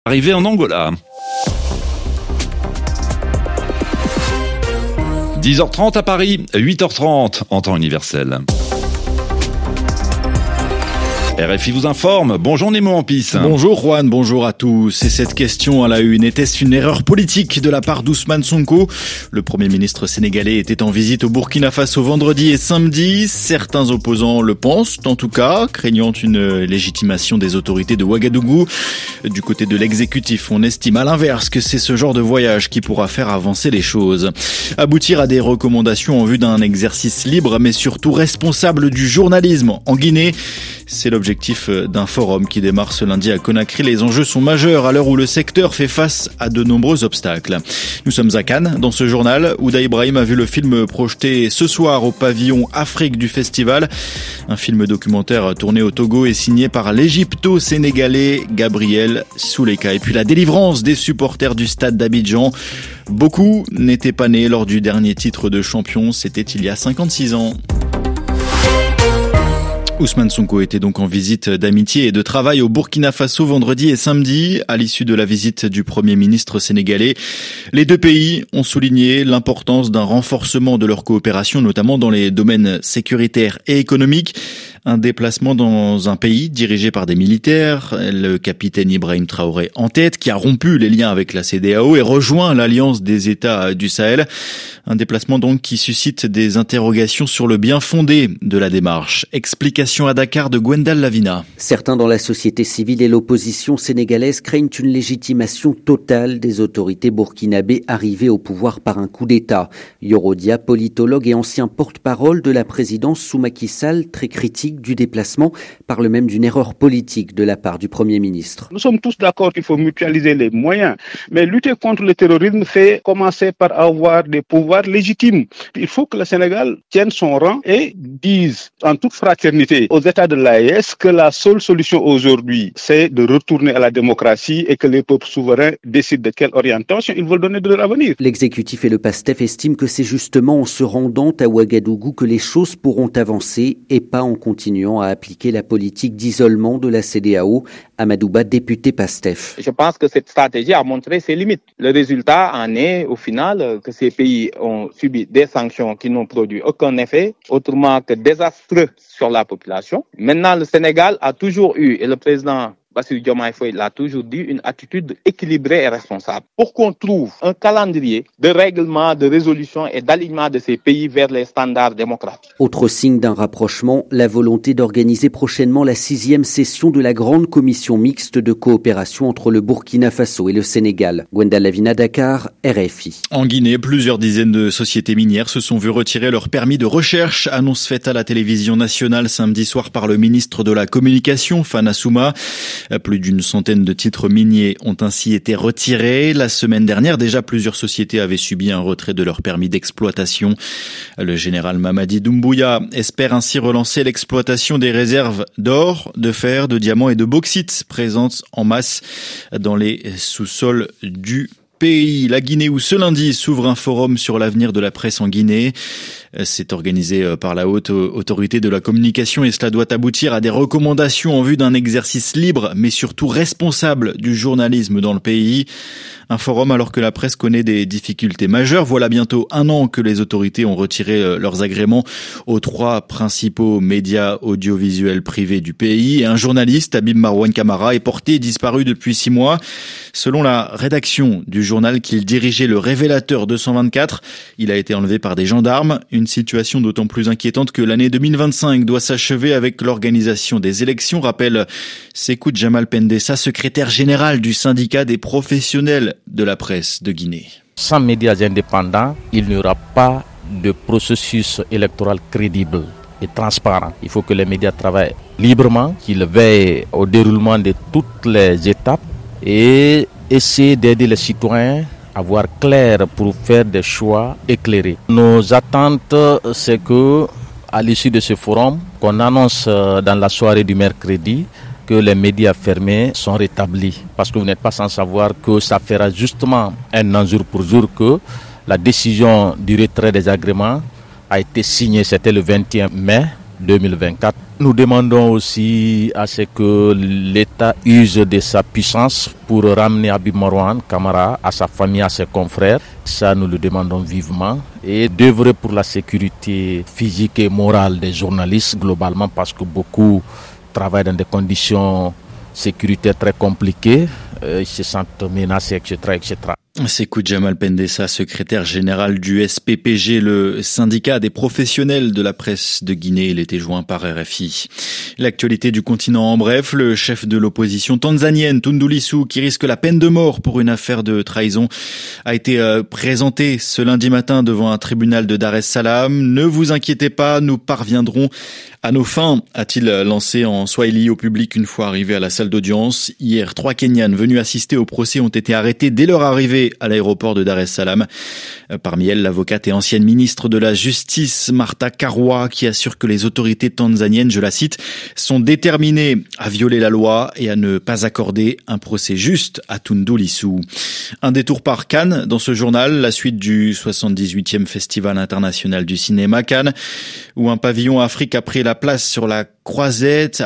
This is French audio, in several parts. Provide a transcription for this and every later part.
Arrivé en Angola. 10h30 à Paris, 8h30 en temps universel. RFI vous informe. Bonjour Nemo Ampis. Bonjour Juan, bonjour à tous. Et cette question à la une, était-ce une erreur politique de la part d'Ousmane Sonko? Le Premier ministre sénégalais était en visite au Burkina Faso vendredi et samedi. Certains opposants le pensent, en tout cas, craignant une légitimation des autorités de Ouagadougou. Du côté de l'exécutif, on estime à l'inverse que c'est ce genre de voyage qui pourra faire avancer les choses. Aboutir à des recommandations en vue d'un exercice libre, mais surtout responsable du journalisme en Guinée. C'est l'objectif d'un forum qui démarre ce lundi à Conakry. Les enjeux sont majeurs à l'heure où le secteur fait face à de nombreux obstacles. Nous sommes à Cannes. Dans ce journal, Ouda Ibrahim a vu le film projeté ce soir au pavillon Afrique du festival. Un film documentaire tourné au Togo et signé par l'Égypto-Sénégalais Gabriel Souleka. Et puis la délivrance des supporters du stade d'Abidjan. Beaucoup n'étaient pas nés lors du dernier titre de champion. C'était il y a 56 ans. Ousmane Sonko était donc en visite d'amitié et de travail au Burkina Faso vendredi et samedi. À l'issue de la visite du Premier ministre sénégalais, les deux pays ont souligné l'importance d'un renforcement de leur coopération, notamment dans les domaines sécuritaires et économiques. Un déplacement dans un pays dirigé par des militaires, le capitaine Ibrahim Traoré en tête, qui a rompu les liens avec la CEDEAO et rejoint l'Alliance des États du Sahel. Un déplacement donc qui suscite des interrogations sur le bien fondé de la démarche. Explication à Dakar de Gwendal Lavina. Certains dans la société civile et l'opposition sénégalaise craignent une légitimation totale des autorités burkinabées arrivées au pouvoir par un coup d'État. Yoro Dia, politologue et ancien porte-parole de la présidence sous Macky Sall, très critique du déplacement, parle même d'une erreur politique de la part du Premier ministre. Nous sommes tous d'accord qu'il faut mutualiser les moyens, mais lutter contre le terrorisme, c'est commencer par avoir des pouvoirs légitimes. Il faut que le Sénégal tienne son rang et dise en toute fraternité aux États de l'AES que la seule solution aujourd'hui, c'est de retourner à la démocratie et que les peuples souverains décident de quelle orientation ils veulent donner de leur avenir. L'exécutif et le PASTEF estiment que c'est justement en se rendant à Ouagadougou que les choses pourront avancer et pas en continuant à appliquer la politique d'isolement de la CEDEAO. Amadouba, député PASTEF. Je pense que cette stratégie a montré ses limites. Le résultat en est au final que ces pays ont subi des sanctions qui n'ont produit aucun effet, autrement que désastreux sur la population. Maintenant, le Sénégal a toujours eu, et le président Bassirou Diomaye Faye l'a toujours dit, une attitude équilibrée et responsable. Pour qu'on trouve un calendrier de règlement, de résolution et d'alignement de ces pays vers les standards démocratiques. Autre signe d'un rapprochement, la volonté d'organiser prochainement la 6e session de la grande commission mixte de coopération entre le Burkina Faso et le Sénégal. Gwendal Lavina, Dakar, RFI. En Guinée, plusieurs dizaines de sociétés minières se sont vues retirer leur permis de recherche. Annonce faite à la télévision nationale samedi soir par le ministre de la Communication, Fana Souma. Plus d'une centaine de titres miniers ont ainsi été retirés. La semaine dernière, déjà, plusieurs sociétés avaient subi un retrait de leur permis d'exploitation. Le général Mamadi Doumbouya espère ainsi relancer l'exploitation des réserves d'or, de fer, de diamants et de bauxite présentes en masse dans les sous-sols du pays. La Guinée où ce lundi s'ouvre un forum sur l'avenir de la presse en Guinée. C'est organisé par la haute autorité de la communication et cela doit aboutir à des recommandations en vue d'un exercice libre mais surtout responsable du journalisme dans le pays. Un forum alors que la presse connaît des difficultés majeures. Voilà bientôt 1 an que les autorités ont retiré leurs agréments aux 3 principaux médias audiovisuels privés du pays. Et un journaliste, Habib Marouane Camara, est porté disparu depuis 6 mois. Selon la rédaction du journal qu'il dirigeait, le Révélateur 224, il a été enlevé par des gendarmes. Une situation d'autant plus inquiétante que l'année 2025 doit s'achever avec l'organisation des élections, rappelle Sékou Jamal Pendessa, secrétaire général du syndicat des professionnels de la presse de Guinée. Sans médias indépendants, il n'y aura pas de processus électoral crédible et transparent. Il faut que les médias travaillent librement, qu'ils veillent au déroulement de toutes les étapes et essayer d'aider les citoyens à voir clair pour faire des choix éclairés. Nos attentes, c'est que, à l'issue de ce forum, qu'on annonce dans la soirée du mercredi que les médias fermés sont rétablis. Parce que vous n'êtes pas sans savoir que ça fera justement un an jour pour jour que la décision du retrait des agréments a été signée, c'était le 21 mai 2024. Nous demandons aussi à ce que l'État use de sa puissance pour ramener Habib Marwan Kamara à sa famille, à ses confrères. Ça, nous le demandons vivement. Et d'œuvrer pour la sécurité physique et morale des journalistes globalement, parce que beaucoup travaillent dans des conditions sécuritaires très compliquées. Ils se sentent menacés, etc., etc. Sékou Djamal Pendessa, secrétaire général du SPPG, le syndicat des professionnels de la presse de Guinée. Il était joint par RFI. L'actualité du continent en bref, le chef de l'opposition tanzanienne, Tundu Lissu, qui risque la peine de mort pour une affaire de trahison, a été présenté ce lundi matin devant un tribunal de Dar es Salaam. Ne vous inquiétez pas, nous parviendrons à nos fins, a-t-il lancé en Swahili au public une fois arrivé à la salle d'audience. Hier, 3 Kenyans venus assister au procès ont été arrêtés dès leur arrivée à l'aéroport de Dar es Salaam. Parmi elles, l'avocate et ancienne ministre de la Justice, Martha Karua, qui assure que les autorités tanzaniennes, je la cite, sont déterminées à violer la loi et à ne pas accorder un procès juste à Tundu Lissu. Un détour par Cannes dans ce journal, la suite du 78e Festival international du cinéma Cannes, où un pavillon Afrique a pris place sur la croisette.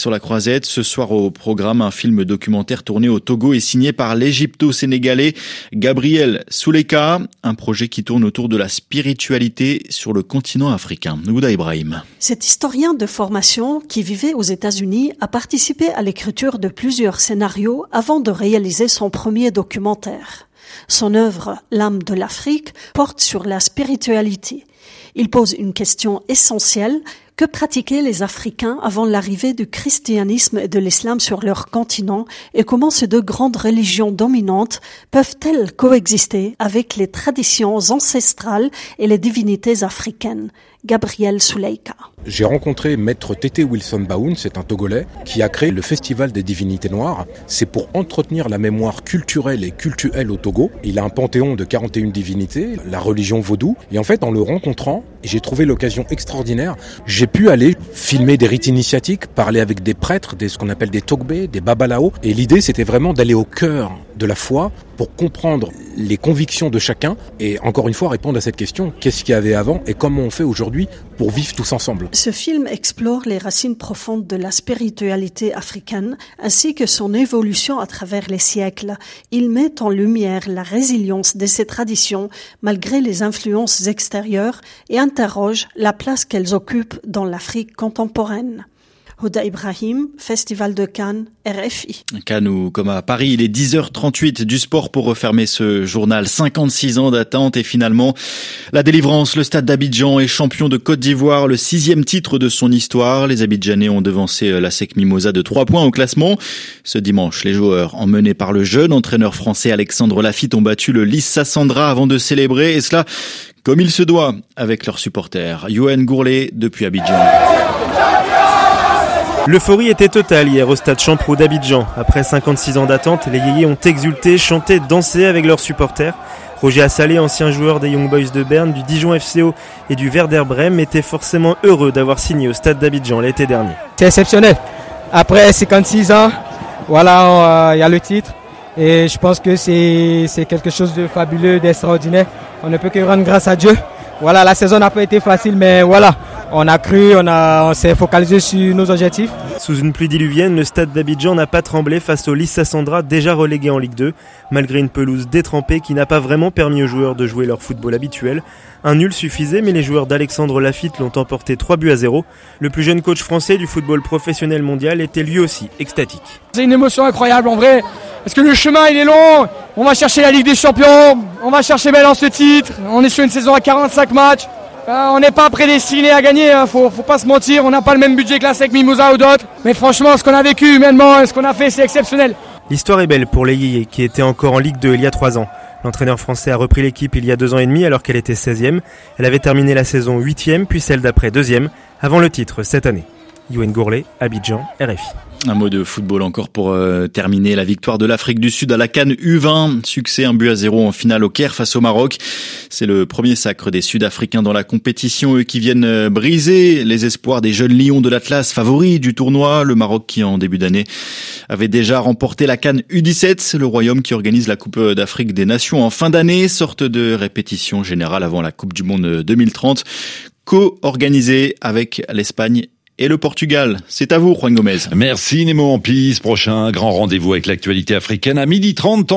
Ce soir au programme, un film documentaire tourné au Togo et signé par l'Égypto-Sénégalais Gabriel Souleka, un projet qui tourne autour de la spiritualité sur le continent africain. Nouda Ibrahim. Cet historien de formation qui vivait aux États-Unis a participé à l'écriture de plusieurs scénarios avant de réaliser son premier documentaire. Son œuvre, L'âme de l'Afrique, porte sur la spiritualité. Il pose une question essentielle: que pratiquaient les Africains avant l'arrivée du christianisme et de l'islam sur leur continent, et comment ces deux grandes religions dominantes peuvent-elles coexister avec les traditions ancestrales et les divinités africaines? Gabriel Souleka. J'ai rencontré Maître Tété Wilson Baoun, c'est un Togolais, qui a créé le Festival des Divinités Noires. C'est pour entretenir la mémoire culturelle et cultuelle au Togo. Il a un panthéon de 41 divinités, la religion vaudou. Et en fait, en le rencontrant, j'ai trouvé l'occasion extraordinaire. J'ai pu aller filmer des rites initiatiques, parler avec des prêtres, ce qu'on appelle des togbé, des babalao. Et l'idée, c'était vraiment d'aller au cœur de la foi pour comprendre les convictions de chacun et encore une fois répondre à cette question: qu'est-ce qu'il y avait avant et comment on fait aujourd'hui pour vivre tous ensemble? Ce film explore les racines profondes de la spiritualité africaine ainsi que son évolution à travers les siècles. Il met en lumière la résilience de ces traditions malgré les influences extérieures et interroge la place qu'elles occupent dans l'Afrique contemporaine. Houda Ibrahim, Festival de Cannes, RFI. Cannes ou comme à Paris, il est 10h38 du sport pour refermer ce journal. 56 ans d'attente et finalement la délivrance. Le Stade d'Abidjan est champion de Côte d'Ivoire, le 6e titre de son histoire. Les Abidjanais ont devancé l'ASEC Mimosa de 3 points au classement. Ce dimanche, les joueurs, emmenés par le jeune entraîneur français Alexandre Lafitte, ont battu le Lys Sassandra avant de célébrer, et cela comme il se doit, avec leurs supporters. Yoann Gourlet depuis Abidjan. L'euphorie était totale hier au stade Champrou d'Abidjan. Après 56 ans d'attente, les yéyés ont exulté, chanté, dansé avec leurs supporters. Roger Assalé, ancien joueur des Young Boys de Berne, du Dijon FCO et du Werder Brême, était forcément heureux d'avoir signé au stade d'Abidjan l'été dernier. C'est exceptionnel. Après 56 ans, voilà, y a le titre. Et je pense que c'est quelque chose de fabuleux, d'extraordinaire. On ne peut que rendre grâce à Dieu. Voilà, la saison n'a pas été facile, mais voilà. On a cru, on s'est focalisé sur nos objectifs. Sous une pluie diluvienne, le stade d'Abidjan n'a pas tremblé face au Lys Sassandra, déjà relégué en Ligue 2, malgré une pelouse détrempée qui n'a pas vraiment permis aux joueurs de jouer leur football habituel. Un nul suffisait, mais les joueurs d'Alexandre Lafitte l'ont emporté 3-0. Le plus jeune coach français du football professionnel mondial était lui aussi extatique. C'est une émotion incroyable en vrai, parce que le chemin il est long. On va chercher la Ligue des Champions, on va chercher maintenant ce titre. On est sur une saison à 45 matchs. On n'est pas prédestiné à gagner, faut pas se mentir, on n'a pas le même budget que la SEC Mimosa ou d'autres. Mais franchement, ce qu'on a vécu humainement, ce qu'on a fait, c'est exceptionnel. L'histoire est belle pour les Yéyés, qui étaient encore en Ligue 2 il y a 3 ans. L'entraîneur français a repris l'équipe il y a 2 ans et demi alors qu'elle était 16e. Elle avait terminé la saison 8e, puis celle d'après 2e, avant le titre cette année. Yoann Gourlet, Abidjan, RFI. Un mot de football encore pour terminer. La victoire de l'Afrique du Sud à la CAN U20. Succès 1-0 en finale au Caire face au Maroc. C'est le premier sacre des Sud-Africains dans la compétition. Eux qui viennent briser les espoirs des jeunes lions de l'Atlas, favoris du tournoi. Le Maroc qui en début d'année avait déjà remporté la CAN U17. Le Royaume qui organise la Coupe d'Afrique des Nations en fin d'année. Sorte de répétition générale avant la Coupe du Monde 2030. co-organisé avec l'Espagne et le Portugal. C'est à vous, Juan Gomez. Merci Nemo en piste. Prochain grand rendez-vous avec l'actualité africaine à 12h30.